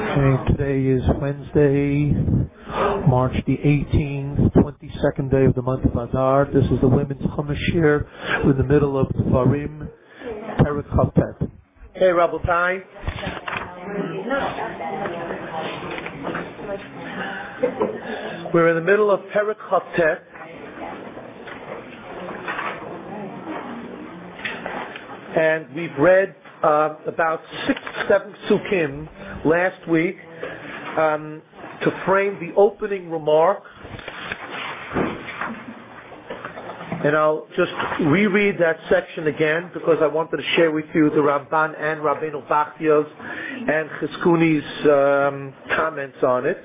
Okay, today is Wednesday, March the 18th, 22nd day of the month of Adar. This is the women's Chumash here. We're in the middle of Dvarim, Perek Chavtet. Hey, Rabotai. We're in the middle of Perek Chavtet. And we've read about 6-7 psukim last week to frame the opening remark. And I'll just reread that section again because I wanted to share with you the Ramban and Rabbeinu Bachya's and Chizkuni's comments on it.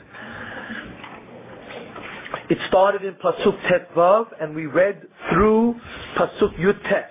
It started in Pasuk Tetvav and we read through Pasuk Yutet.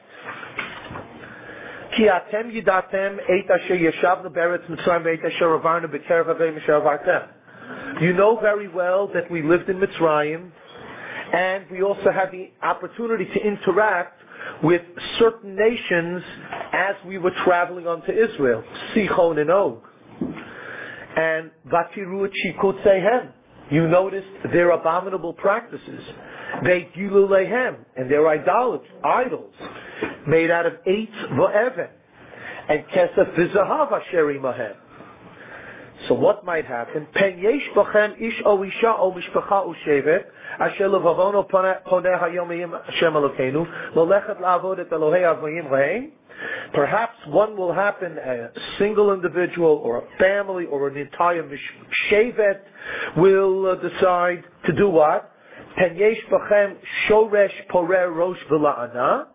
Ki atem yidatem et asher yeshavnu beretz Mitzrayim ve'et asher avarnu b'kerev havei asher avartem. You know very well that we lived in Mitzrayim, and we also had the opportunity to interact with certain nations as we were traveling onto Israel, Sichon and Og. And vatiru et shikutzehem. You noticed their abominable practices. Veit gilu lehem, and their idols made out of eitz v'even, and kesef v'zahav asher imahem. So what might happen? Pen yesh b'chem ish o isha o mishpacha o shevet asher levavono poneh hayom Hashem Elokeinu lolechet la'avod et Elohei avayim rehem. Perhaps one will happen, a single individual or a family or an entire shevet will decide to do what? Pen yesh b'chem shoresh porer rosh v'la'ana.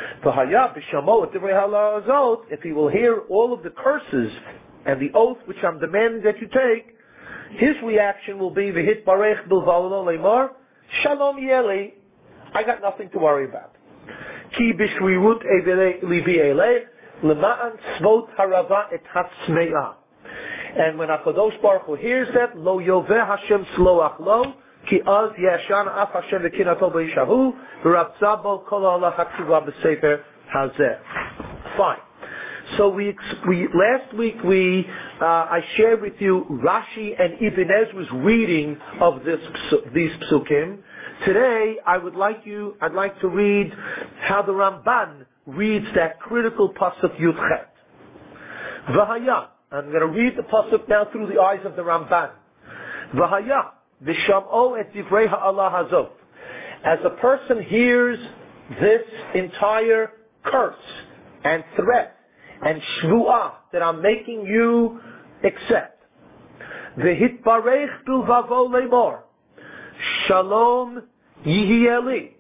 If he will hear all of the curses and the oath which I'm demanding that you take, his reaction will be v'hit barech bilvalo leimar shalom yeli. I got nothing to worry about. Ki b'shrirut libi eleh lema'an svot harava et hatzmeya. And when HaKadosh Baruch Hu hears that, lo yoveh Hashem sloach lo. Ki az yashan af Hashem v'kinato b'yishahu v'rabza bo kol ha'ala haktuva b'sefer hazeh. Fine. So we last week I shared with you Rashi and Ibn Ezra's reading of these psukim. Today I'd like to read how the Ramban reads that critical pasuk Yudchet. V'haya. I'm going to read the pasuk now through the eyes of the Ramban. V'haya. V'sham'o et divrei ha'Allah hazot. As a person hears this entire curse and threat and shvu'ah that I'm making you accept, v'hitbarech bilvavo leimor, shalom yihieli.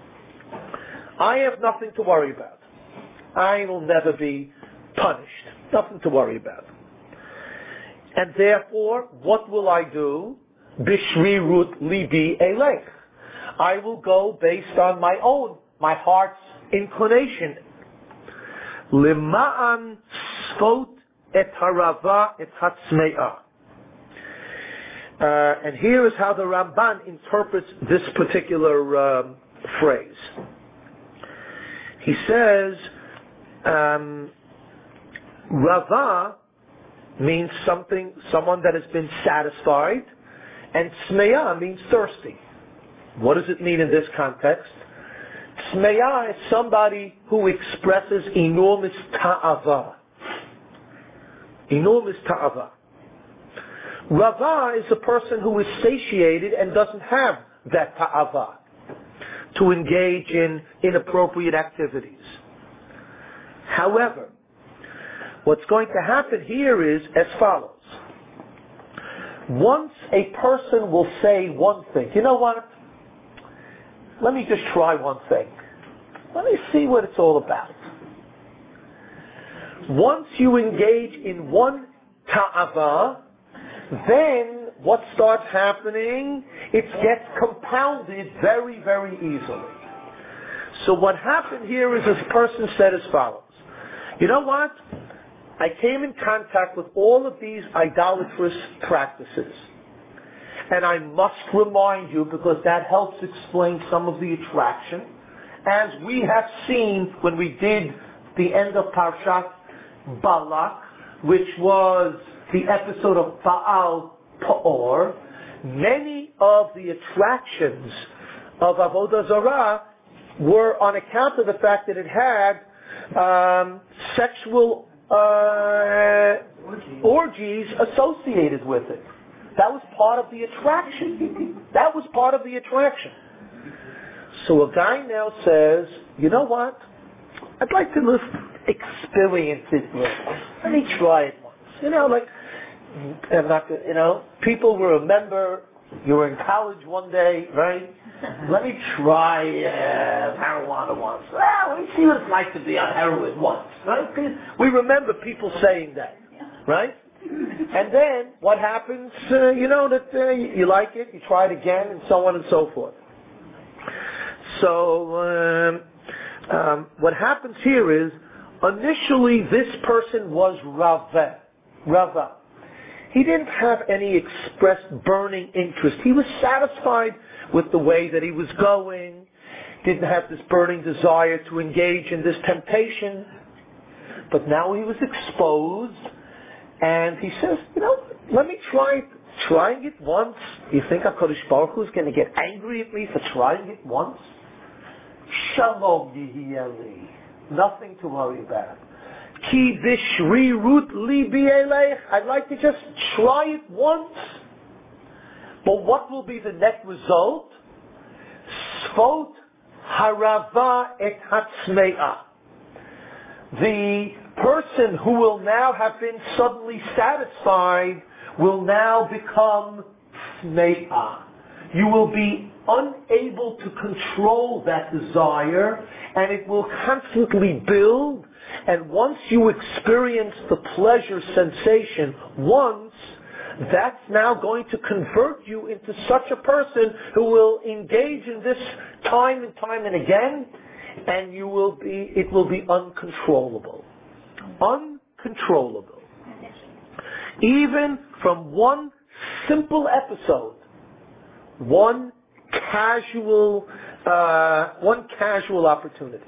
I have nothing to worry about. I will never be punished. Nothing to worry about. And therefore, what will I do? Bishrirut libi elech. I will go based on my heart's inclination. Lema'an sfot et harava et hatzme'ah. And here is how the Ramban interprets this particular phrase. He says, Rava means someone that has been satisfied, and Tzmeya means thirsty. What does it mean in this context? Tzmeya is somebody who expresses enormous ta'ava. Enormous ta'ava. Rava is a person who is satiated and doesn't have that ta'ava to engage in inappropriate activities. However, what's going to happen here is as follows. Once a person will say one thing, you know what? Let me just try one thing. Let me see what it's all about. Once you engage in one ta'ava, then what starts happening? It gets compounded very, very easily. So what happened here is this person said as follows. You know what? I came in contact with all of these idolatrous practices. And I must remind you, because that helps explain some of the attraction, as we have seen when we did the end of Parshat Balak, which was the episode of Baal Peor, many of the attractions of Avodah Zarah were on account of the fact that it had sexual orgies associated with it. That was part of the attraction. That was part of the attraction. So a guy now says, you know what? I'd like to experience it once. Let me try it once. I'm not gonna, people will remember you were in college one day, right? Let me try marijuana once. Let me see what it's like to be on heroin once. Right? We remember people saying that, right? And then what happens? You like it, you try it again, and so on and so forth. So what happens here is, initially this person was Rava. He didn't have any expressed burning interest. He was satisfied with the way that he was going, didn't have this burning desire to engage in this temptation. But now he was exposed, and he says, let me trying it once. You think HaKadosh Baruch Hu is going to get angry at me for trying it once? Shalom Yihiyeli. Nothing to worry about. Ki bishrirut libi eleich. I'd like to just try it once. But what will be the net result? Sfot harava et hatzme'ah. The person who will now have been suddenly satisfied will now become sme'ah. You will be unable to control that desire, and it will constantly build. And once you experience the pleasure sensation once, that's now going to convert you into such a person who will engage in this time and again, and it will be uncontrollable. Uncontrollable. Even from one simple episode, one casual opportunity.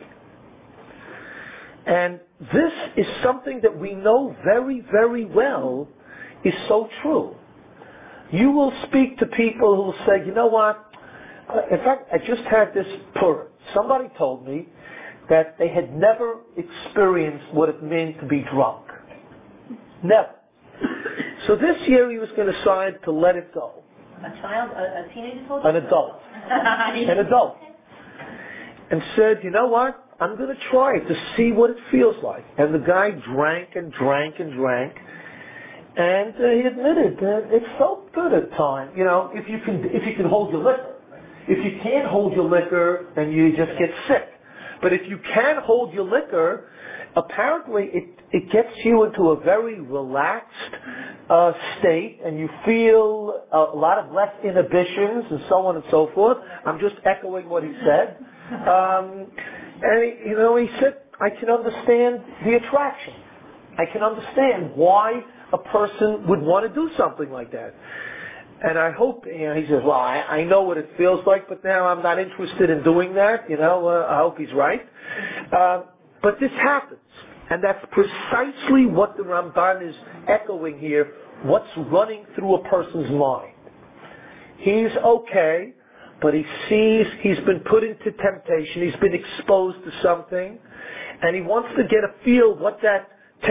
And this is something that we know very, very well is so true. You will speak to people who will say, you know what? In fact, I just had this Purim. Somebody told me that they had never experienced what it meant to be drunk. Never. So this year he was going to decide to let it go. A child, a teenager? An adult. An adult. And said, you know what? I'm going to try it to see what it feels like. And the guy drank and drank and drank. And he admitted that it felt good at times. If you can hold your liquor. If you can't hold your liquor, then you just get sick. But if you can hold your liquor, apparently it gets you into a very relaxed state, and you feel a lot of less inhibitions and so on and so forth. I'm just echoing what he said. And he said, I can understand the attraction. I can understand why a person would want to do something like that. And I hope, he says, well, I know what it feels like, but now I'm not interested in doing that. I hope he's right. But this happens. And that's precisely what the Ramban is echoing here, what's running through a person's mind. He's okay, but he sees he's been put into temptation, he's been exposed to something, and he wants to get a feel what that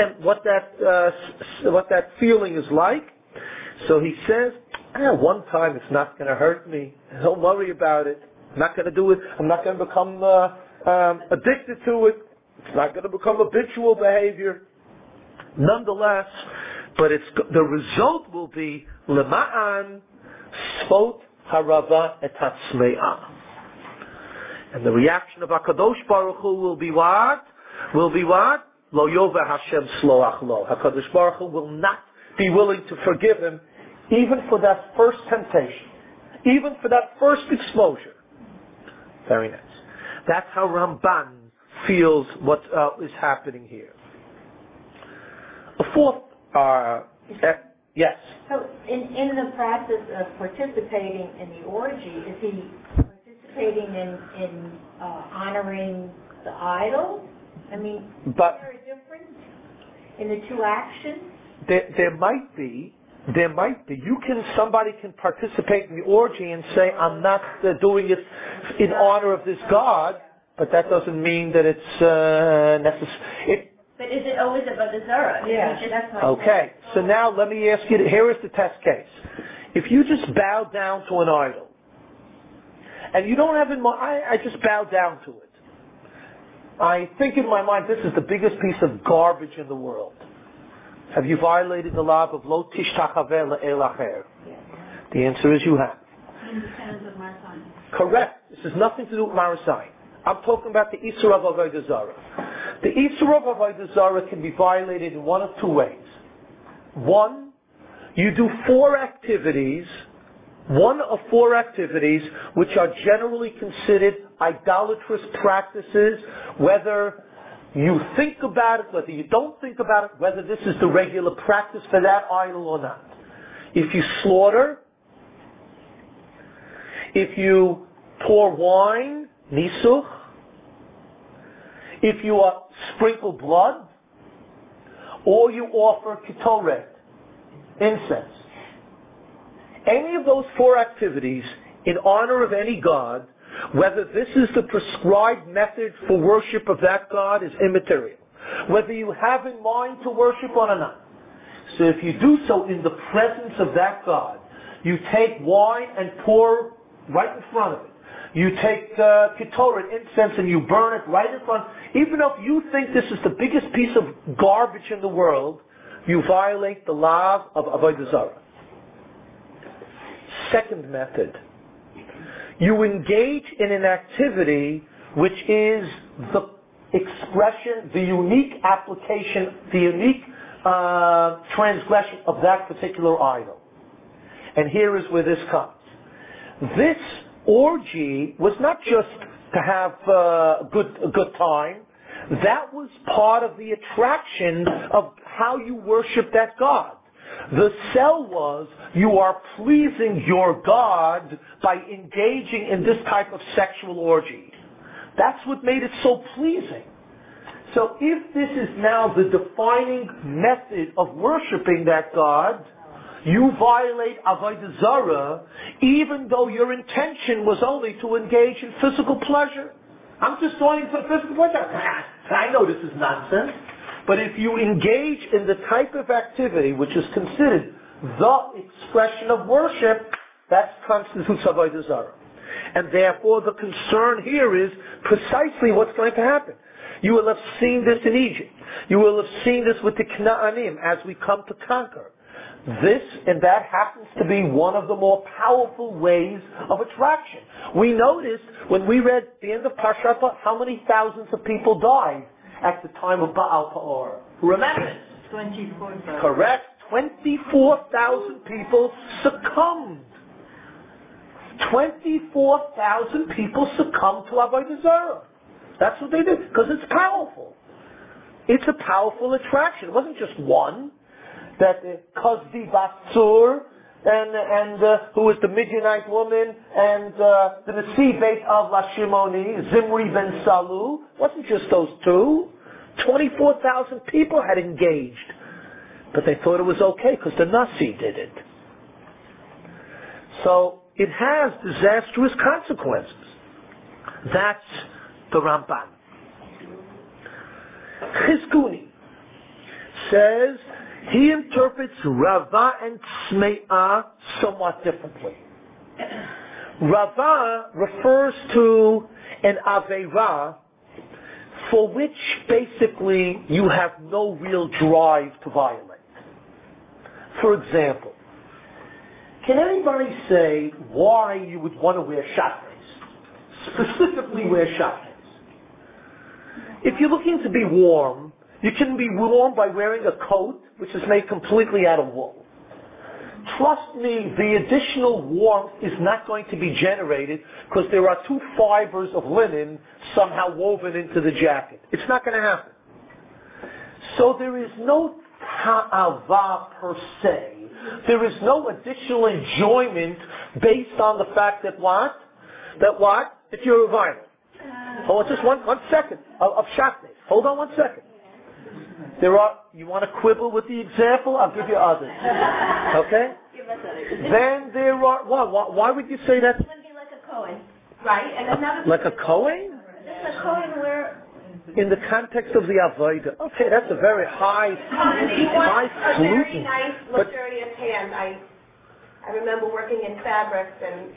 feeling is like. So he says, one time it's not going to hurt me. Don't worry about it. I'm not going to do it. I'm not going to become addicted to it. It's not going to become habitual behavior. Nonetheless, but the result will be lema'an sfot harava et hatzme'ah. And the reaction of HaKadosh Baruch Hu will be what? Lo yoveh Hashem sloach lo. HaKadosh Baruch Hu will not be willing to forgive him even for that first temptation. Even for that first exposure. Very nice. That's how Ramban feels what is happening here. A fourth, yes. So, in the process of participating in the orgy, is he participating in honoring the idol? I mean, is there a difference in the two actions? There might be. Somebody can participate in the orgy and say, I'm not doing it in honor of this God, but that doesn't mean that it's necessary. But is it always a Avodah Zarah? Yeah. Okay, so now let me ask you, here is the test case. If you just bow down to an idol, and you don't have in mind, I just bow down to it. I think in my mind, this is the biggest piece of garbage in the world. Have you violated the law of lo tishtachaveh le'el acher? The answer is you have. In the sense of Marasai. Correct. This has nothing to do with Marasai. I'm talking about the Isur of Avodah Zarah. The Isur of Avodah Zarah can be violated in one of two ways. One, you do one of four activities which are generally considered idolatrous practices, whether you think about it, whether you don't think about it, whether this is the regular practice for that idol or not. If you slaughter, if you pour wine, nisuch, if you sprinkle blood, or you offer ketoret, incense. Any of those four activities in honor of any God, whether this is the prescribed method for worship of that God, is immaterial. Whether you have in mind to worship or not. So if you do so in the presence of that God, you take wine and pour right in front of it. You take ketoret, incense, and you burn it right in front. Even if you think this is the biggest piece of garbage in the world, you violate the law of Avodah Zarah. Second method. You engage in an activity which is the expression, the unique application, the unique transgression of that particular idol. And here is where this comes. This orgy was not just to have a good time. That was part of the attraction of how you worship that God. The sell was, you are pleasing your God by engaging in this type of sexual orgy. That's what made it so pleasing. So if this is now the defining method of worshiping that God, you violate Avodah Zarah, even though your intention was only to engage in physical pleasure. I'm just going for physical pleasure. I know this is nonsense. But if you engage in the type of activity which is considered the expression of worship, that constitutes Avodah Zarah. And therefore the concern here is precisely what's going to happen. You will have seen this in Egypt. You will have seen this with the Knaanim as we come to conquer. This and that happens to be one of the more powerful ways of attraction. We noticed when we read the end of Parshat how many thousands of people died at the time of Baal Peor. Remember? 24,000. Correct. 24,000 people succumbed. 24,000 people succumbed to Avodah Zarah. That's what they did, because it's powerful. It's a powerful attraction. It wasn't just one. That Kozdi Batsur, and who was the Midianite woman, and the Nasi Beit of Lashimoni, Zimri ben Salu, wasn't just those two. 24,000 people had engaged. But they thought it was okay because the Nasi did it. So it has disastrous consequences. That's the Ramban. Chizkuni says he interprets Rava and Tzme'ah somewhat differently. Rava refers to an Aveira for which basically you have no real drive to violate. For example, can anybody say why you would want to wear shatnez? Specifically wear shatnez. If you're looking to be warm, you can be warm by wearing a coat which is made completely out of wool. Trust me, the additional warmth is not going to be generated because there are two fibers of linen somehow woven into the jacket. It's not going to happen. So there is no ta'ava per se. There is no additional enjoyment based on the fact that what? That you're a violent. Hold on just one second of shatnez. Hold on 1 second. You want to quibble with the example? I'll give you others. Okay? Then there are, why would you say that? It would be like a Kohen, right? And another Like a Kohen? Just a Kohen where... In the context of the Avodah. Okay, that's a very high very nice, luxurious hand. I remember working in fabrics and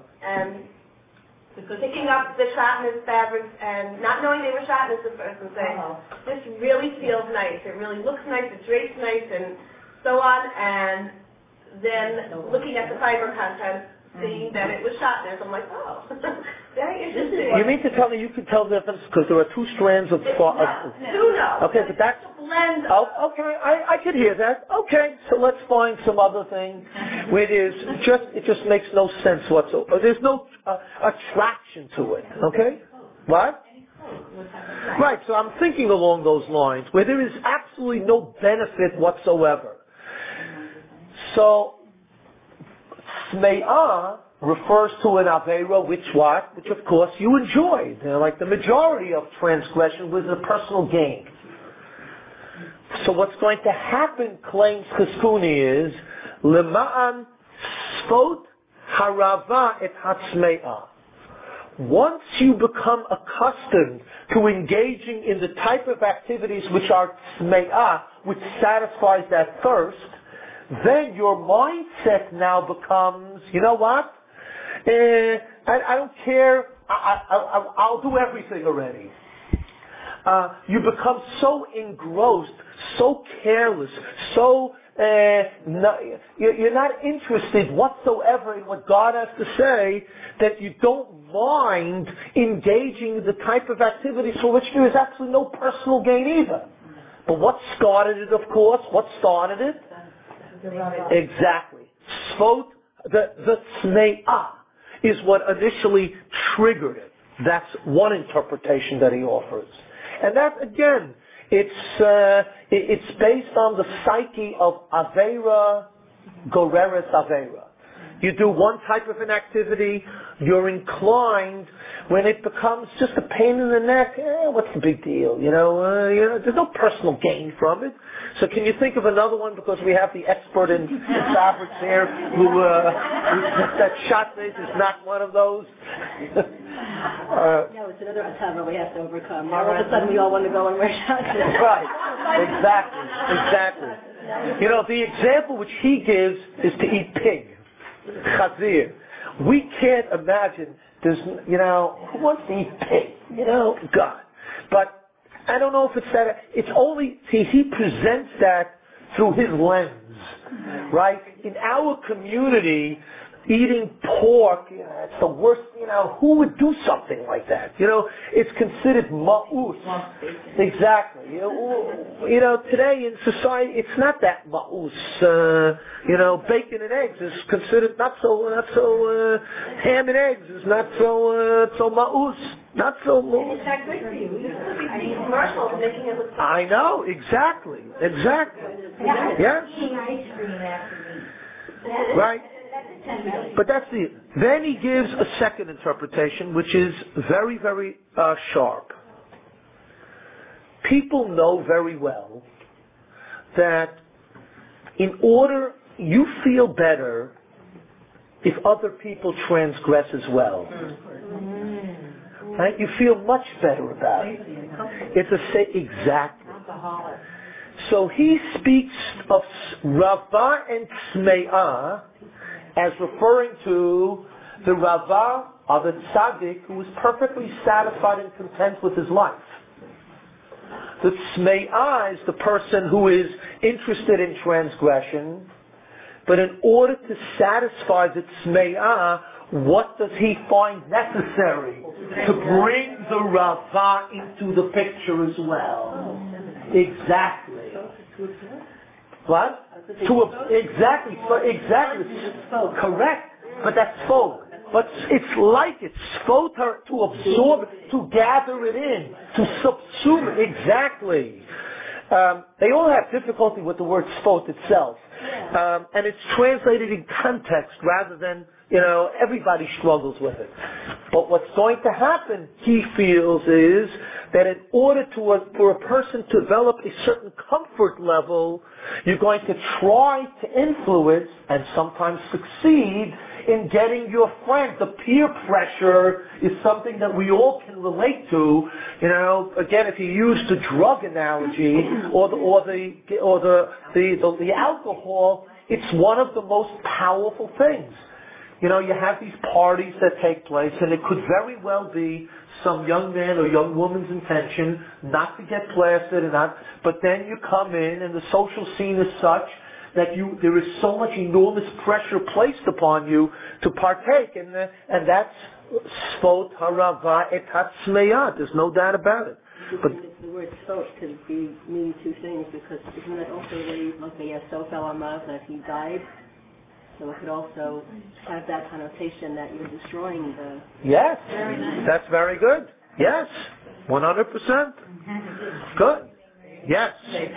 picking up the Shatnez fabrics and not knowing they were Shatnez at first and saying, this really feels nice. It really looks nice. It drapes nice and so on. And then looking at the fiber content, seeing that it was Shatnez, I'm like, oh, very interesting. You mean to tell me you could tell the difference because there are two strands of thought? Okay, but that's blend. Oh, okay, I could hear that. Okay, so let's find some other thing where it just makes no sense whatsoever. There's no attraction to it. Okay, what? Right. So I'm thinking along those lines where there is absolutely no benefit whatsoever. So. Sme'ah refers to an Aveira which of course you enjoyed. Like the majority of transgression was a personal gain. So what's going to happen, claims Chizkuni, is Lema'an Sfot Harava et Hatzme'ah. Once you become accustomed to engaging in the type of activities which are Sme'ah, which satisfies that thirst, then your mindset now becomes, you know what? I don't care. I'll do everything already. You become so engrossed, so careless, so you're not interested whatsoever in what God has to say that you don't mind engaging the type of activities for which there is absolutely no personal gain either. But what started it, of course? What started it? Exactly. Sfot, the Sme'ah is what initially triggered it. That's one interpretation that he offers. And that, again, it's based on the psyche of Aveira, Goreres Aveira. You do one type of an activity, you're inclined, when it becomes just a pain in the neck, what's the big deal? There's no personal gain from it. So can you think of another one, because we have the expert in fabrics here, who that Shatnez is not one of those? No, it's another atava we have to overcome. Now all of a sudden we all want to go and wear Shatnez. Right, exactly. The example which he gives is to eat pig. Chazir. We can't imagine who wants to eat pig? God. But I don't know if it's that, it's only, he presents that through his lens, right? In our community, eating pork, it's the worst, who would do something like that? It's considered ma'us. Exactly. Today in society, it's not that ma'us. Bacon and eggs is considered not so, ham and eggs is not so ma'us. Not so ma'us. It's not good for you. You should be seeing commercials making it look so I know, exactly. Yeah. Eating ice cream after meat. Right. But then he gives a second interpretation, which is very, very sharp. People know very well that you feel better if other people transgress as well. Right? You feel much better about it. Exactly. So he speaks of Rava and Sme'ah as referring to the Rava of a tzaddik who is perfectly satisfied and content with his life. The Sme'ah is the person who is interested in transgression, but in order to satisfy the Sme'ah, what does he find necessary? To bring the Rava into the picture as well. Exactly. What? Exactly. Correct. But that's folk. But it's like it's folk to absorb, to gather it in, to subsume it. Exactly. They all have difficulty with the word sfot itself. And it's translated in context rather than, everybody struggles with it. But what's going to happen, he feels, is that in order for a person to develop a certain comfort level, you're going to try to influence and sometimes succeed in getting your friend. The peer pressure is something that we all can relate to. Again, if you use the drug analogy or the alcohol, it's one of the most powerful things. You have these parties that take place, and it could very well be some young man or young woman's intention not to get plastered but then you come in and the social scene is such that there is so much enormous pressure placed upon you to partake, and that's svot harava et hatzmeya. There's no doubt about it. But the word svot could mean two things, because isn't that also the Sof el Amav, that he died? So it could also have that connotation that you're destroying the... Yes, very nice. That's very good. Yes, 100%. Good. Yes.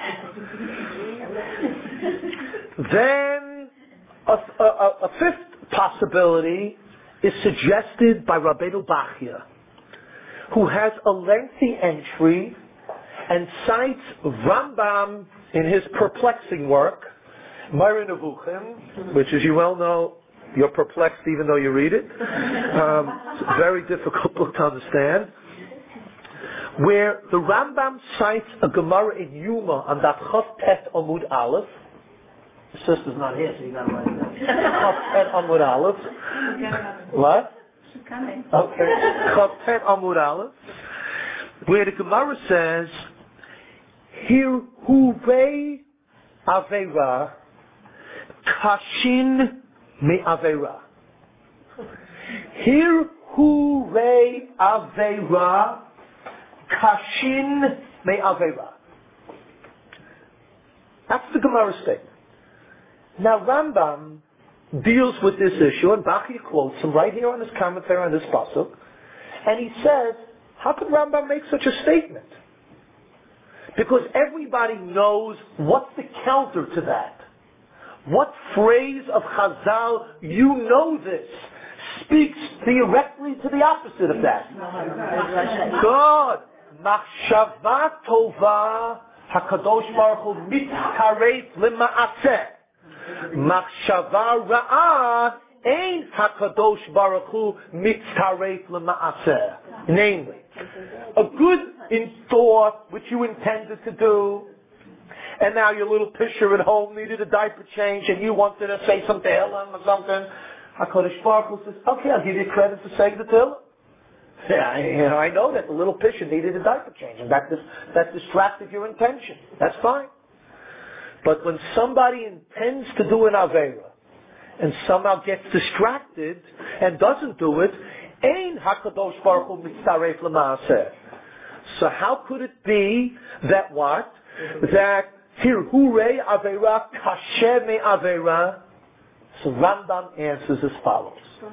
Then a fifth possibility is suggested by Rabbeinu Bachya, who has a lengthy entry and cites Rambam in his perplexing work, Moreh Nevuchim, which, as you well know, you're perplexed even though you read it. It's a very difficult book to understand. Where the Rambam cites a Gemara in Yuma on that Chav Tet Amud Aleph. The sister's not here, so you got to write it down. Chav Tet Amud Aleph. What? She's coming. Okay. Chav Tet Amud Aleph. Where the Gemara says, Hirhuvei Aveira Kashin Me Aveira. Hirhuvei Aveira Kashin Me Aveira. That's the Gemara statement. Now Rambam deals with this issue, and Bachya quotes him right here on his commentary on this pasuk, and he says, how could Rambam make such a statement? Because everybody knows what's the counter to that. What phrase of Chazal, you know this, speaks directly to the opposite of that? God, Machshava Tova, HaKadosh Baruch Hu Mitzaref L'Ma'aseh. Machshava Ra'ah, Ein HaKadosh Baruch Hu Mitzaref L'Ma'aseh. Namely, a good in thought, which you intended to do, and now your little pisher at home needed a diaper change, and you wanted to say some Tehillim or something. HaKadosh Baruch Hu says, okay, I'll give you credit for saying the Tehillim. Yeah, I know that the little pisher needed a diaper change, and that distracted your intention. That's fine. But when somebody intends to do an Aveira, and somehow gets distracted, and doesn't do it, Ein HaKadosh Baruch Hu Mitzaref L'Ma'aseh. So how could it be that what? That Hirhurei Aveira Kasher Me Aveira? So Rambam answers as follows.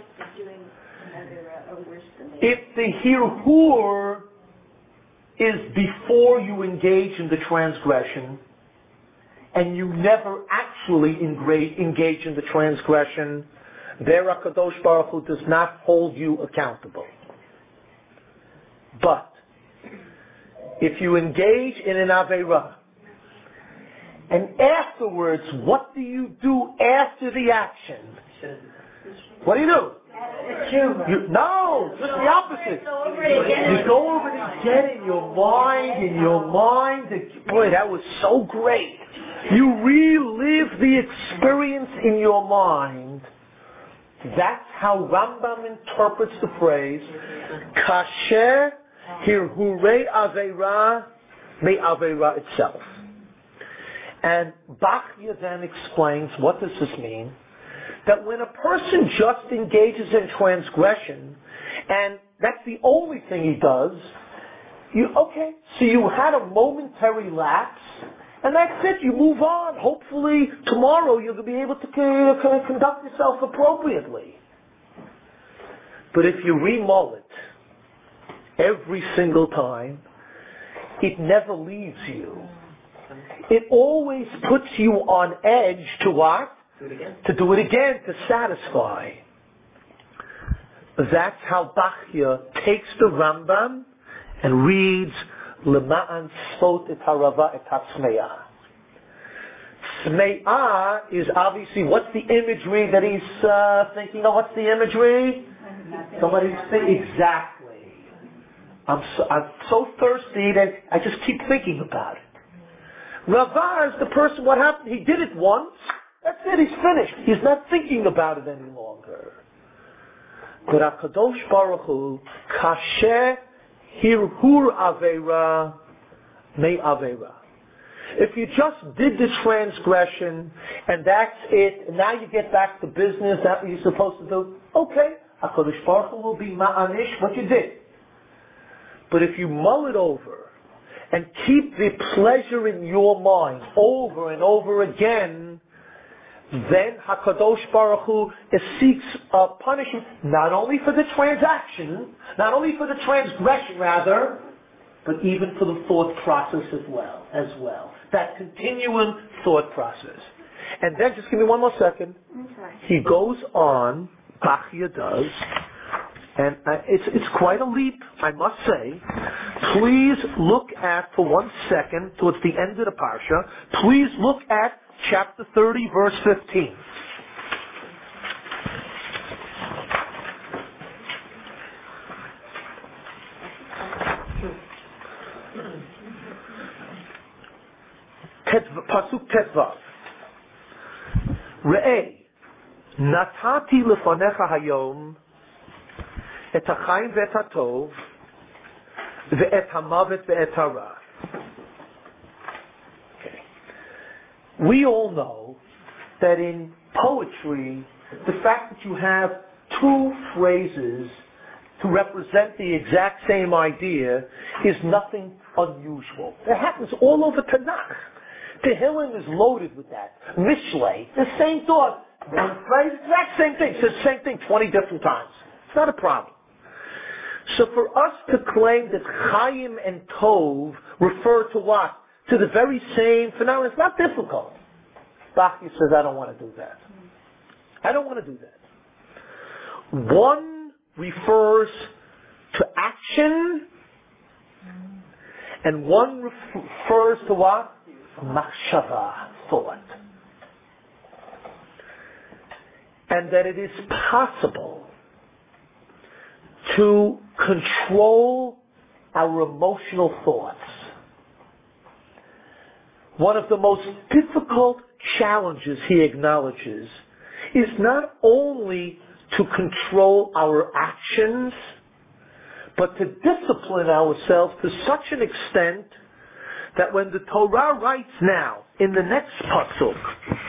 If the Hirhur is before you engage in the transgression, and you never actually engage in the transgression, there HaKadosh Baruch Hu does not hold you accountable. But if you engage in an Aveira, and afterwards, what do you do after the action? What do you do? No, just the opposite. You go over it again in your mind, boy, that was so great. You relive the experience in your mind. That's how Rambam interprets the phrase, Kasher Hirhurei Aveira Me Aveira itself. And Bachya then explains, what does this mean? That when a person just engages in transgression, and that's the only thing he does, so you had a momentary lapse, and that's it, you move on. Hopefully tomorrow you'll be able to conduct yourself appropriately. But if you remull it every single time, it never leaves you. it always puts you on edge to what? To do it again, to satisfy. That's how Bachya takes the Rambam and reads Lema'an Sfot et Harava et Hatzmeah. Sme'ah is obviously, what's the imagery that he's thinking of? What's the imagery? Somebody's thinking, exactly. I'm so thirsty that I just keep thinking about it. Rava is the person, what happened? He did it once, that's it, he's finished. He's not thinking about it any longer. But HaKadosh Baruch Hu, Kasher Hirhur Aveira Me Aveira. If you just did the transgression and that's it, and now you get back to business, that's what you're supposed to do, okay, HaKadosh Baruch Hu will be ma'anish what you did. But if you mull it over and keep the pleasure in your mind over and over again, then HaKadosh Baruch Hu seeks punishment not only for the transaction, not only for the transgression rather, but even for the thought process as well. That continuing thought process. And then, just give me one more second. He goes on, Bachya does, and it's quite a leap, I must say. Please look at, for 1 second, towards the end of the parsha, please look at chapter 30, verse 15. Pasuk Tetvav. Re'eh, natati lefanecha hayom et ha'chaim ve'et ha'tov ve'et ha'mavet ve'et ha'ra. We all know that in poetry, the fact that you have two phrases to represent the exact same idea is nothing unusual. It happens all over Tanakh. Tehillim is loaded with that. Mishlei, the same thought. One phrase, exact same thing. It says the same thing 20 different times. It's not a problem. So for us to claim that Chaim and Tov refer to what? To the very same phenomenon, it's not difficult. Bachya says, I don't want to do that. I don't want to do that. One refers to action, and one refers to what? Machshava, thought. And that it is possible to control our emotional thoughts. One of the most difficult challenges, he acknowledges, is not only to control our actions, but to discipline ourselves to such an extent that when the Torah writes now, in the next pasuk,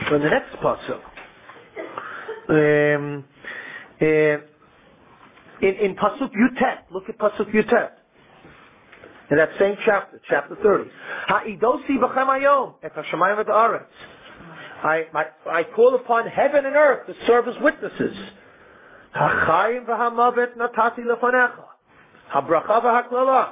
in pasuk Yutet, look at pasuk Yutet, in that same chapter, chapter 30. Ha'idosi b'chem hayom et hashamayim et haaretz. I call upon heaven and earth to serve as witnesses. Ha'chayim v'hamavet natati lefanecha. Ha'bracha v'ha'klala.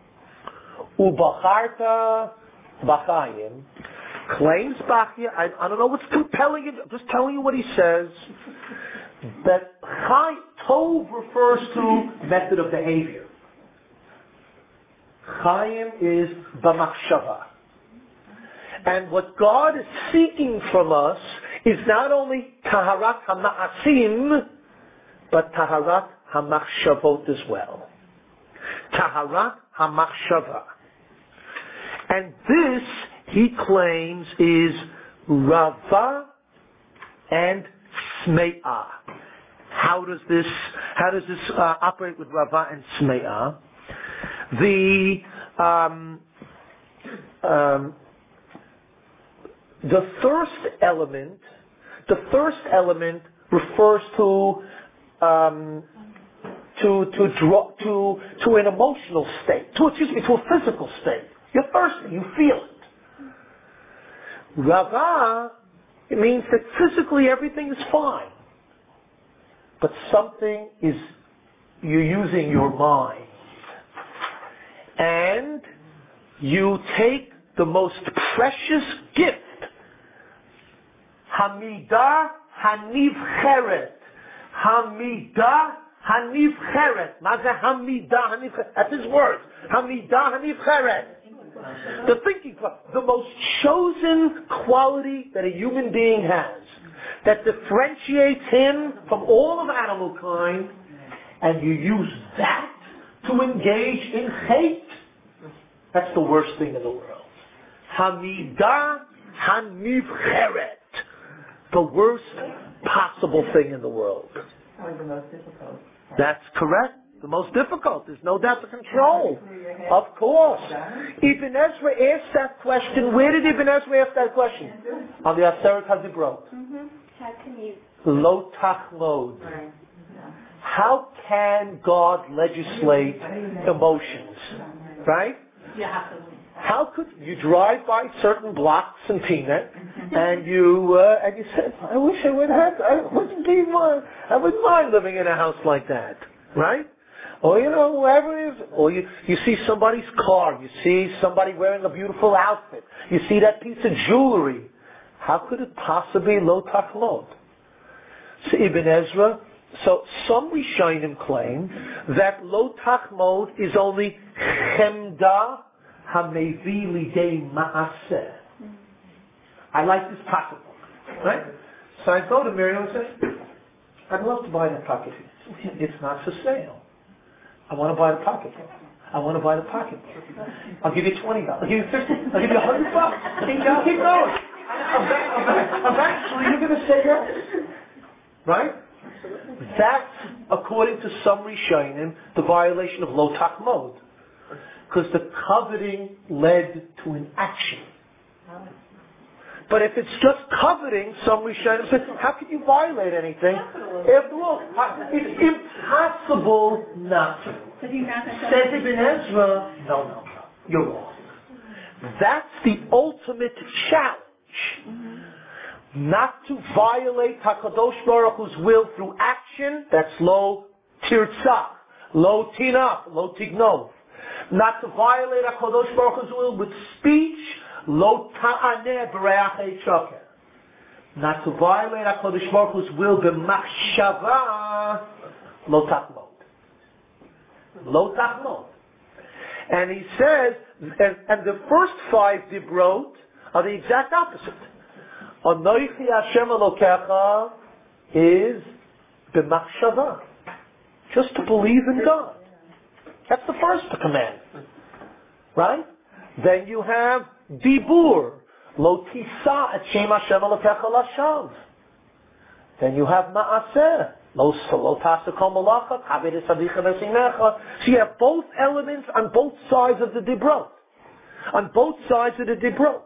Ubacharta b'chayim. Claims Bachya, I don't know what's compelling it, I'm just telling you what he says, that Tov refers to method of behavior. Chaim is b'machshava. And what God is seeking from us is not only taharat hama'asim, but taharat hamachshavot as well. Taharat hamachshava. And this, he claims, is Rava and Sme'ah. How does this operate with Rava and Sme'ah? The first element refers to an emotional state, to a physical state. You're thirsty, you feel it. Rava, it means that physically everything is fine, but something is, you're using your mind. And you take the most precious gift. Hamidah hanivcheret. Hamidah hanivcheret. Maze hamidah hanivcheret. That's his words. Hamidah hanivcheret. The thinking, the most chosen quality that a human being has, that differentiates him from all of animal kind, and you use that to engage in hate. That's the worst thing in the world. Hamidah hanivcheret. The worst possible thing in the world. Probably the most difficult. That's correct. The most difficult. There's no doubt to control. Of course. Ibn Ezra asked that question. Where did Ibn Ezra ask that question? On the Aseret HaDibrot. How can you... Lo tachlod. How can God legislate emotions? Right? How could you drive by certain blocks in Teaneck and you said, I wish I would have, I wouldn't mind living in a house like that, right? Or whoever it is, or you see somebody's car, you see somebody wearing a beautiful outfit, you see that piece of jewelry. How could it possibly lo tachlod? So Ibn Ezra, so some Rishonim claim that lo tachlod is only chemda hamevi lidei ma'aseh. I like this pocketbook, right? So I go to Miriam and say, I'd love to buy that pocketbook. It's not for sale. I want to buy the pocketbook. I want to buy the pocketbook. I'll give you $20. I'll give you $50. I'll give you $100. I'll keep going. Eventually, you're going to say yes, right? That's, according to some Rishonim, the violation of lo tachmod, because the coveting led to an action. But if it's just coveting, some Rishonim say, how can you violate anything? After all, it's impossible not to. Says Ibn Ezra, no, you're wrong. That's the ultimate challenge. Not to violate HaKadosh Baruch Hu's will through action, that's lo tirtzach, lo tinach, lo tignov. Not to violate HaKadosh Baruch Hu's will with speech, lo ta'aneh b'reach shoker. Not to violate HaKadosh Baruch Hu's will b'machshava, lo tachmod. Lo tachmod. And he says, and the first 5 dibrot are the exact opposite. Anoichi Hashem Elokecha is b'machshava. Just to believe in God. That's the first command. Right? Then you have dibur. Lo tisa et shem Hashem Elokecha lashav. Then you have ma'aseh. Lo tasa kol malacha, kabed es avicha v'sinecha. So you have both elements on both sides of the dibrot. On both sides of the dibrot.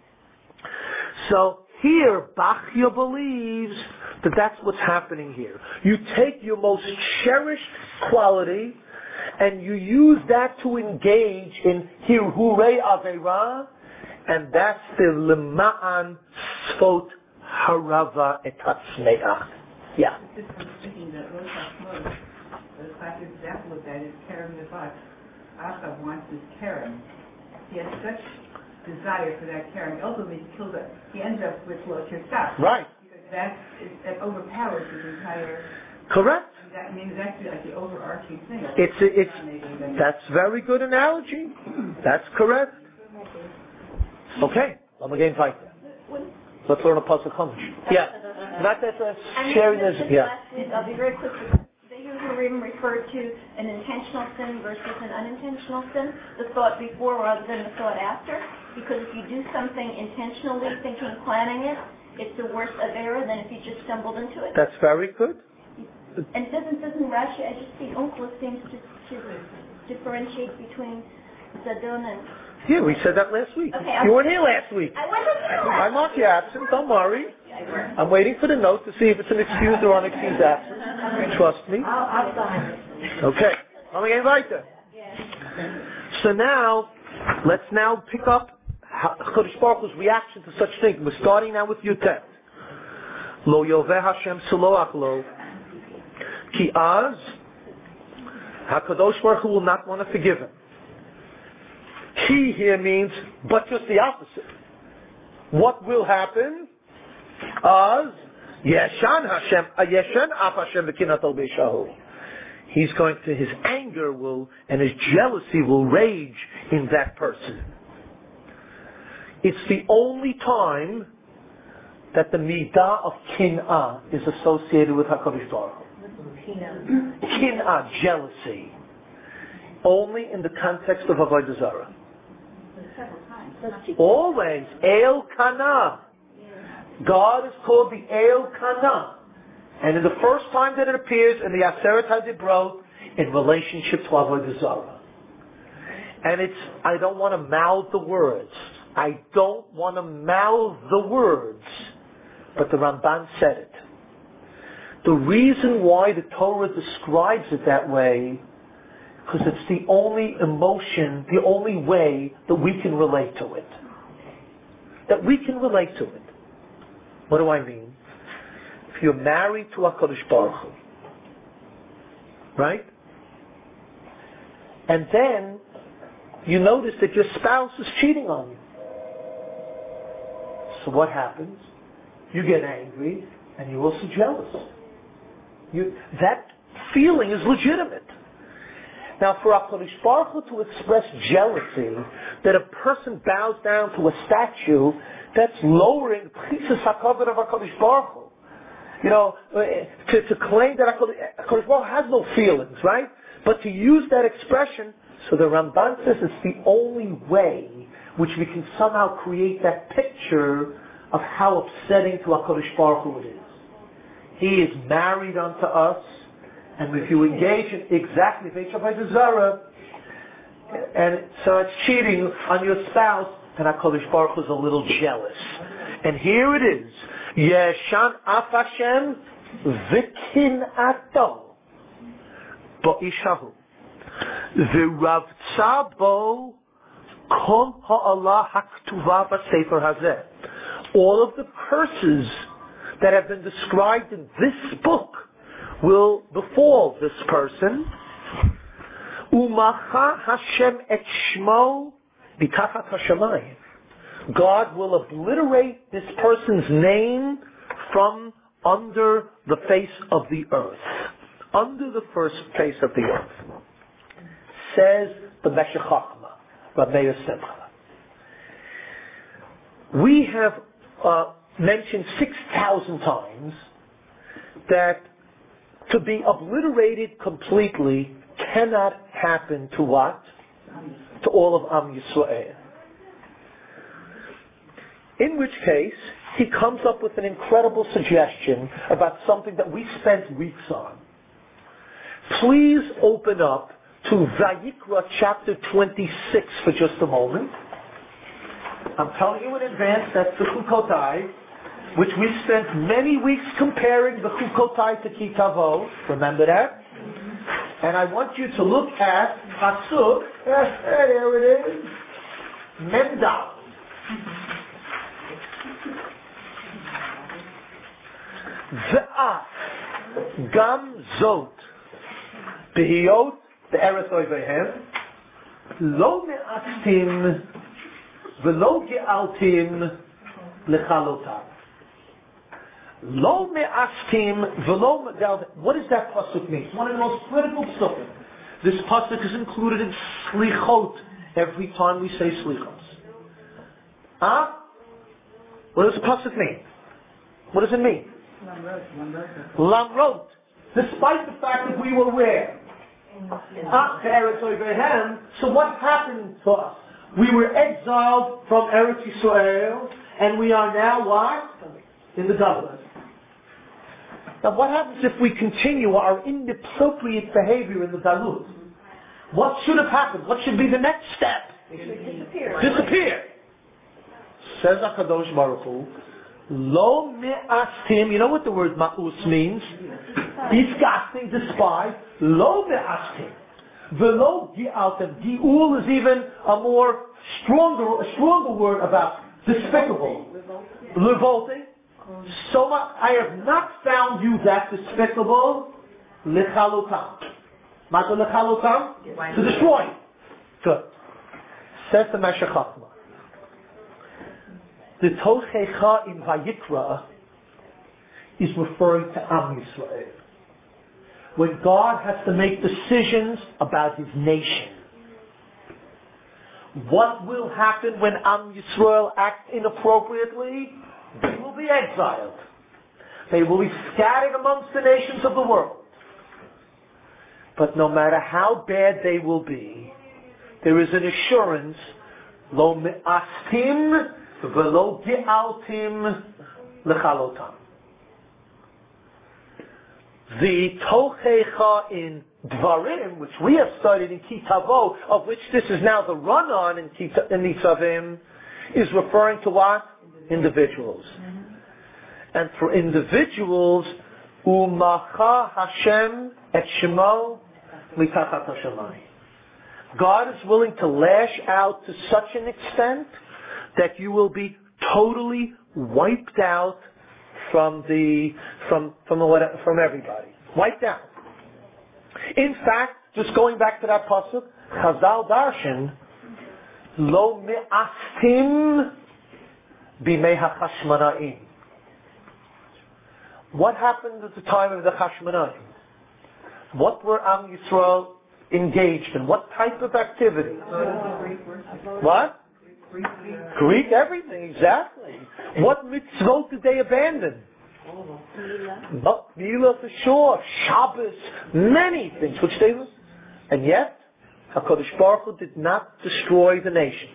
So here, Bachya believes that that's what's happening here. You take your most cherished quality and you use that to engage in hirhurei aveira, and that's the lema'an sfot harava et hatzmeah. Yeah. Just from thinking that lo tachmod, the classic example of that is Karen the Bat. Achav wants this Karen. He has such desire for that Karen. Ultimately, he ends up with lo tirtzach. Right. Because that overpowers his entire... Correct. That means actually like the overarching thing. That's very good analogy. That's correct. Okay. I'm again fight. Let's learn a puzzle Chumash. Yeah. Not that sharing this. Yeah. I'll be very quick. They usually even refer to an intentional sin versus an unintentional sin. The thought before rather than the thought after. Because if you do something intentionally, thinking, planning it, it's a worse avera than if you just stumbled into it. That's very good. And doesn't Rashi, I just see Onkelos seems to differentiate between Zadon and... Yeah, we said that last week. Okay, you weren't here last week. I wasn't here last week. I'm not you absent, don't worry. I'm waiting for the note to see if it's an excused or unexcused absence. Trust me. I'll sign it. Okay. I'm going to invite them. So now, let's now pick up Chodesh Baruch Hu's reaction to such things. We're starting now with Yutet. Lo Yoveh Hashem Saloach Lo. Ki Az, HaKadosh Baruch Hu will not want to forgive him. Ki here means, but just the opposite. What will happen? As Yeshan af Hashem v'kinato b'shahu. He's going to, his anger will, and his jealousy will rage in that person. It's the only time that the midah of kin'ah is associated with HaKadosh Baruch Hu. Kin'ah, jealousy. Only in the context of Avodah Zarah. Always, El Kana. God is called the El Kana. And in the first time that it appears in the Aseret HaDibrot, in relationship to Avodah Zarah. And I don't want to mouth the words. I don't want to mouth the words. But the Ramban said it. The reason why the Torah describes it that way, because it's the only emotion, the only way that we can relate to it. That we can relate to it. What do I mean? If you're married to HaKadosh Baruch Hu, right? And then you notice that your spouse is cheating on you. So what happens? You get angry and you're also jealous. That feeling is legitimate. Now, for HaKadosh Baruch Hu to express jealousy, that a person bows down to a statue, that's lowering the priestess HaKavod of HaKadosh Baruch Hu. You know, to claim that HaKadosh Baruch Hu has no feelings, right? But to use that expression, so the Ramban says it's the only way which we can somehow create that picture of how upsetting to HaKadosh Baruch Hu it is. He is married unto us, and if you engage in exactly Avodah Zarah, and so it's cheating on your spouse, then HaKadosh Baruch Hu is a little jealous. And here it is. Yeshan af Hashem v'kinato bo'ishahu v'ravtza bo kol ha'ala haktuva b'sefer hazeh. All of the curses that have been described in this book will befall this person. Umacha Hashem et shmo bitachat hashamayim. God will obliterate this person's name from under the face of the earth. Under the first face of the earth. Says the Meshech Chochmah, Rabbi Meir Simcha. We have mentioned 6,000 times that to be obliterated completely cannot happen to what? To all of Am Yisrael. In which case, he comes up with an incredible suggestion about something that we spent weeks on. Please open up to Vayikra chapter 26 for just a moment. I'm telling you in advance that's the Chukotai, which we spent many weeks comparing the Chukotai to Kitavot. Remember that? And I want you to look at Pasuk. There it is. Mendal. Ve'af gam zot behiyot be'eretz oivehem lo me'astim ve'lo ge'altim lechalotam. Lo me'astim ve'lo me'galtim. What does that pasuk mean? It's one of the most critical pasukim. This pasuk is included in slichot every time we say slichos. What does the pasuk mean? What does it mean? Lamrot. Despite the fact that we were where? So what happened to us? We were exiled from Eretz Yisrael, and we are now what? In the Galut. Now what happens if we continue our inappropriate behavior in the Galut? What should have happened? What should be the next step? Disappear. Says HaKadosh Baruch Hu, Lo me'astim. You know what the word ma'us means? Disgusting, despise. Lo me'astim. Velo gi'altem. Gi'ul is even a stronger word about despicable. Revolting. So much, I have not found you that despicable. Lechalutam. Mato lechalutam? To destroy. Good. Says the Meshech Chochmah, the Tochecha in Vayikra is referring to Am Yisrael. When God has to make decisions about His nation. What will happen when Am Yisrael act inappropriately? They will be exiled. They will be scattered amongst the nations of the world. But no matter how bad they will be, there is an assurance, lo me'astim v'lo ge'altim l'chalotam. The Tochecha in Dvarim, which we have studied in Kitavo, of which this is now the run-on in Nitzavim, is referring to what? Individuals. And for individuals, Umacha Hashem et Shemo mitachat hashamayim. God is willing to lash out to such an extent that you will be totally wiped out from everybody. Wiped out. In fact, just going back to that pasuk, Chazal Darshan, lo me'astim b'mei ha'chashmonaim. What happened at the time of the Chashmonaim? What were Am Yisrael engaged in? What type of activity? What? Greek, everything, exactly. What mitzvot did they abandon? Milah for sure, Shabbos, many things, which they were. And yet, HaKadosh Baruch Hu did not destroy the nation.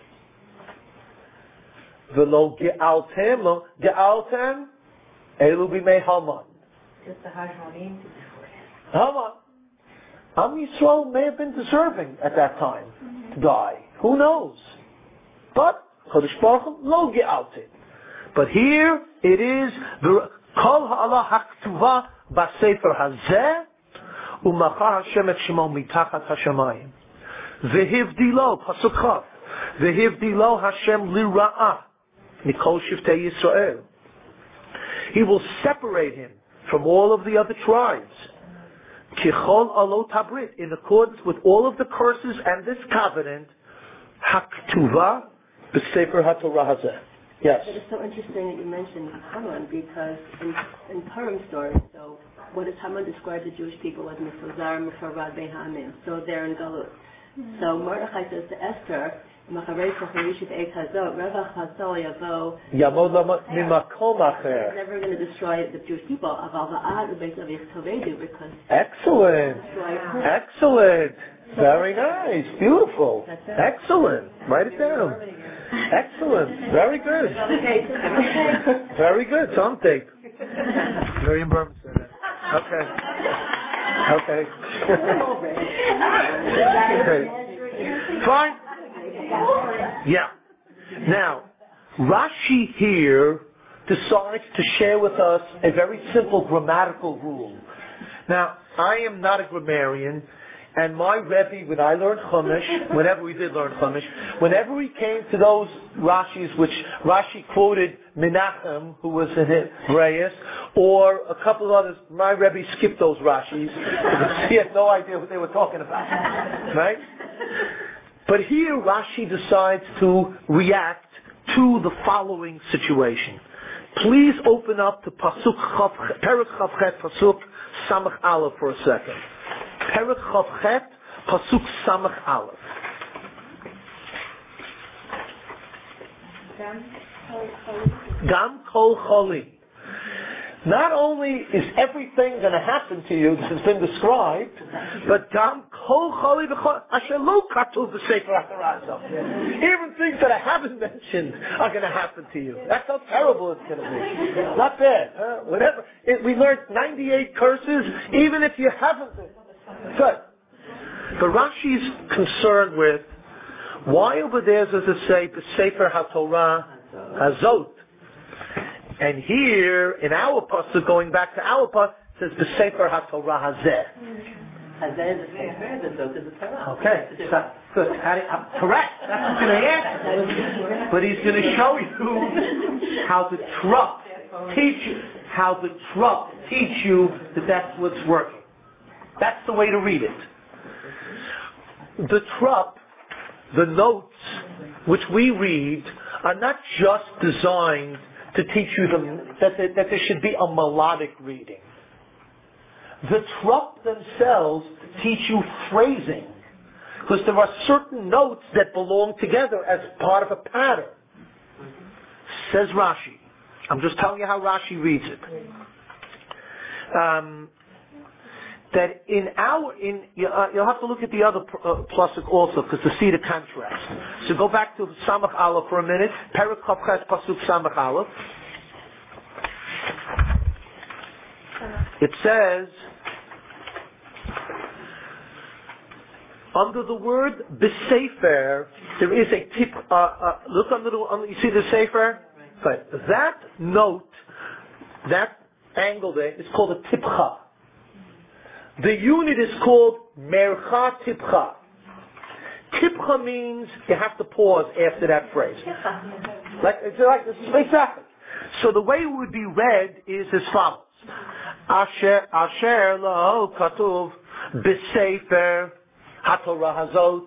V'lo ge'altem, lo ge'altem, elu b'mei Haman. Just the Hashmonim to destroy. Haman. Am Yisrael may have been deserving at that time to die. Who knows? But Kadosh Baruch Hu lo ge'altim. But here it is the Kol ha'ala ha'ktuva b'sefer hazeh u'macha Hashem et shemo mitachat hashamayim v'hivdilo pasuk chav v'hivdilo Hashem lira'ah mikol shiftei Yisrael. He will separate him from all of the other tribes. Kichol alot habrit, in accordance with all of the curses and this covenant, haktuva b'sefer haTorah hazeh. Yes. It is so interesting that you mentioned Haman, because in Purim story, so what does Haman describe the Jewish people as? Mifuzar, Mefarad, Behamim. So they're in Galut. So Mordechai says to Esther, Never going to destroy the Jewish people. Because excellent. Excellent. Very nice. Beautiful. Excellent. Write it down. Excellent. Very good. Very good. It's on tape. Miriam Berman said that. Okay. Okay. Fine. Yeah. Now, Rashi here decides to share with us a very simple grammatical rule. Now, I am not a grammarian, and my Rebbe, when I learned Chumash, whenever we did learn Chumash, whenever we came to those Rashis, which Rashi quoted Menachem, who was in Hebreus, or a couple of others, my Rebbe skipped those Rashis, because he had no idea what they were talking about. Right? But here Rashi decides to react to the following situation. Please open up to Pasuk Perek Chavchet, Pasuk Samach Aleph for a second. Perek Chavchet, Pasuk Samach Aleph. Gam Kol Choli. Not only is everything going to happen to you that has been described, but Gam Kol Choli Asher Lo Katuv B'Sefer HaTorah. Even things that I haven't mentioned are going to happen to you. That's how terrible it's going to be. Not bad. Whatever. We learned 98 curses, even if you haven't. Good. But Rashi's concerned with why over there does it say B'Sefer HaTorah Hazot? And here, in our pasuk, going back to our pasuk, it says B'Sefer HaTorah Hazeh. Hazeh is the Sefer, the Zot is the Torah. Okay, so, good. Correct. That's what he's going to answer. But he's going to show you how the Trup teach you that that's what's working. That's the way to read it. The Trup, the notes which we read are not just designed to teach you that there should be a melodic reading. The Trop themselves teach you phrasing, because there are certain notes that belong together as part of a pattern. Says Rashi. I'm just telling you how Rashi reads it. That you'll have to look at the other plusik also, because to see the contrast. So go back to Samach Aleph for a minute. Perek Chav Ches Pasuk Samach Aleph. It says, under the word B'Sefer, there is a tip. Look you see the Sefer? Right. That note, that angle there, is called a Tipcha. The unit is called Mercha Tipcha. Tipcha means you have to pause after that phrase. Exactly. So the way it would be read is as follows. Asher lo katuv b'sefer haTorah hazot.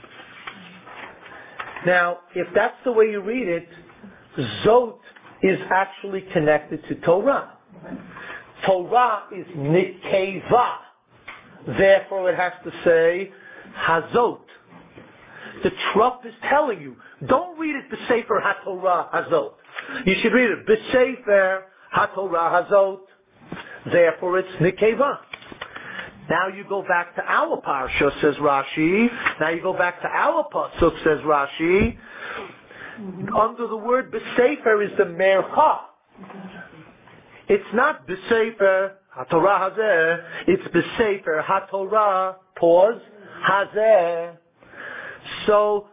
Now, if that's the way you read it, Zot is actually connected to Torah. Torah is Nikeva. Therefore it has to say Hazot. The Trop is telling you, don't read it B'Sefer HaTorah Hazot. You should read it B'Sefer HaTorah Hazot. Therefore it's Nikeva. Now you go back to our parsha, says Rashi. Now you go back to our pasuk, says Rashi. Under the word B'Sefer is the Mercha. It's not B'Sefer HaTorah Hazeh. It's B'Sefer HaTorah, pause, Hazeh. So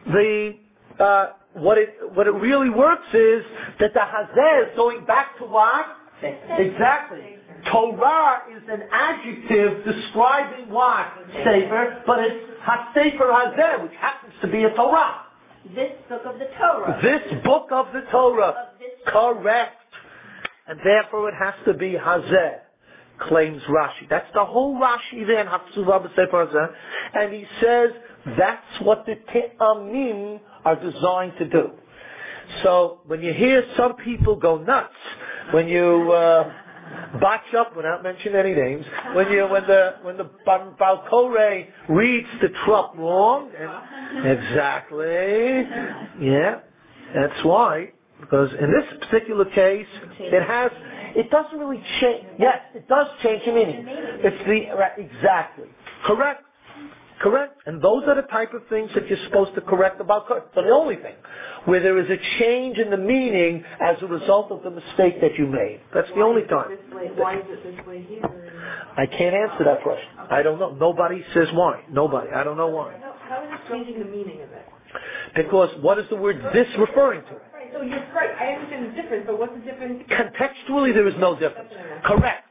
what it really works is that the Hazeh is going back to what? Exactly. Torah is an adjective describing what? Sefer, but it's HaSefer Hazeh, which happens to be a Torah. This book of the Torah. This book of the Torah. Correct. And therefore it has to be Hazeh, claims Rashi. That's the whole Rashi there in Hafsuva B'Sefer Hazeh. And he says that's what the Te'amim are designed to do. So when you hear some people go nuts, when you botch up, without mentioning any names, when the Baal Koreh reads the Trop wrong, exactly, yeah, that's why. Because in this particular case, it doesn't really change. Yes, it does change the meaning. It's exactly. Correct. And those are the type of things that you're supposed to correct about. So the only thing where there is a change in the meaning as a result of the mistake that you made. That's the only time. Why is it this way here? I can't answer that question. I don't know. Nobody says why. Nobody. I don't know why. How is it changing the meaning of it? Because what is the word this referring to? So you're right. I understand the difference, but what's the difference? Contextually, there is no difference. Correct.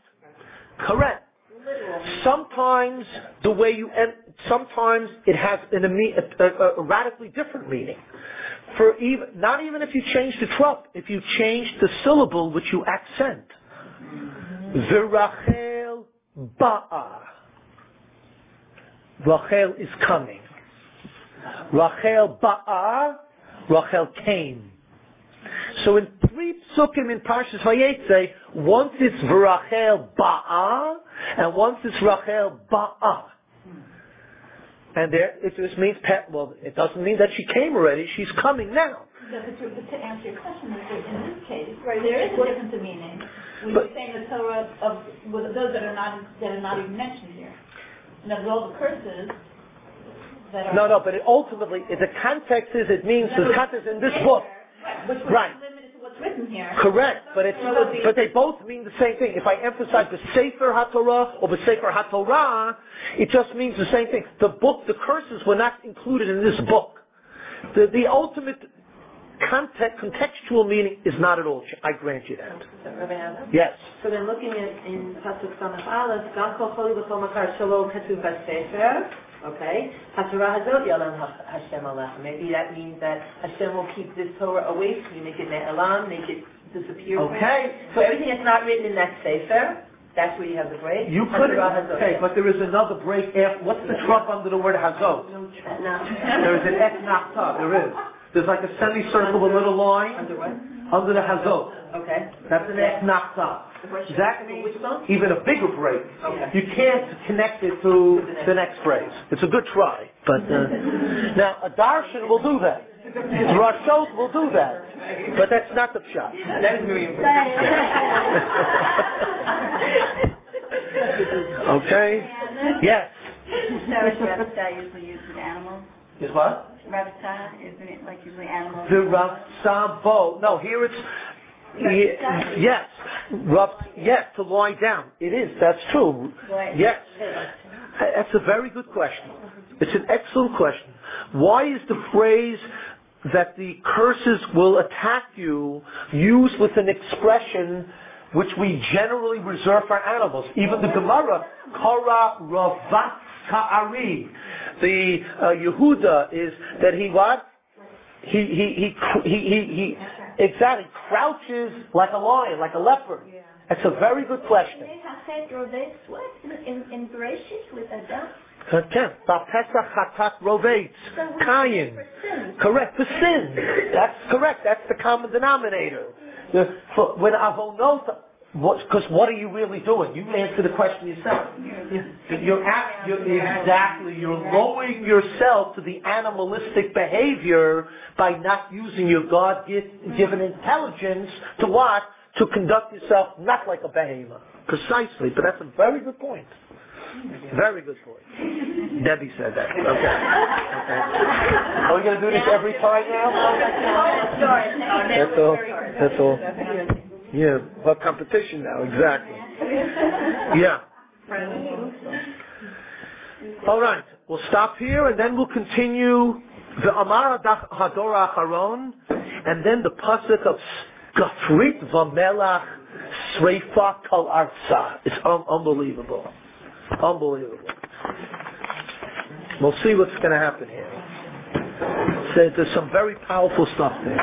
Sometimes the way you sometimes it has a radically different meaning. Not even if you change the Trop, if you change the syllable which you accent. V'Rachel ba'a. Rachel is coming. Rachel ba'a. Rachel came. So in 3 psukim in Parshas Vayetze, once it's V'Rachel ba'a, and once it's Rachel ba'a. And it just means, it doesn't mean that she came already, she's coming now. But to answer your question, in this case, there is a difference in meaning. We're saying the Torah with those that are not even mentioned here. And of all the curses that are... No, but ultimately, the context is, it means, the context in this book. Right. Limited to what's written here. Correct, but they both mean the same thing. If I emphasize the Sefer HaTorah or the Sefer HaTorah, it just means the same thing. The curses were not included in this book. The ultimate contextual meaning is not at all. I grant you that. Yes. So then looking at in Pasuk Samach Aleph, Gam Kol Choli V'Kol Makar Shelo Katuv HaSefer. Okay, HaTorah Hazot Yalam Hashem Alech. Maybe that means that Hashem will keep this Torah away from you, make it Ne'elam, make it disappear. Okay. So everything that's not written in that Sefer, that's where you have the break. You could. Okay, but there is another break after. What's the Trop under the word Hazot? No. There is an Et Nachta. There is. There's like a semicircle with a little line Under what? under the hazot. Okay. That's the next nachta. That means even a bigger break. Okay. You can't connect it to the next phrase. It's a good try. But now a darshan will do that. Rashot will do that. But that's not the pshat. That is very important. Okay? Yes. So is Rabta usually used with animals? Is what? Rabta, isn't it like usually animals? The Rav No, here it's yes. Yes, to lie down. It is. That's true. Yes. That's a very good question. It's an excellent question. Why is the phrase that the curses will attack you used with an expression which we generally reserve for animals? Even the Gemara, Kara Ravat Ka'ari. The Yehuda is that he what? He exactly crouches like a lion, like a leopard. That's a very good question. In Bereshit with Adam. Kayin. Correct, the sin. That's correct. That's the common denominator. When avonot, because what are you really doing? You answer the question yourself. You're lowering yourself to the animalistic behavior by not using your God-given intelligence to what? To conduct yourself not like a behemoth. Precisely, but that's a very good point. Very good point. Debbie said that. Okay. Are we going to do this every time now? That's all. Yeah, well, competition now, exactly. Yeah. All right, we'll stop here and then we'll continue the Amar Hador Acharon and then the pasuk of Gafrit Vamelach Sreifa Kal Arza. It's unbelievable. Unbelievable. We'll see what's going to happen here. So there's some very powerful stuff there.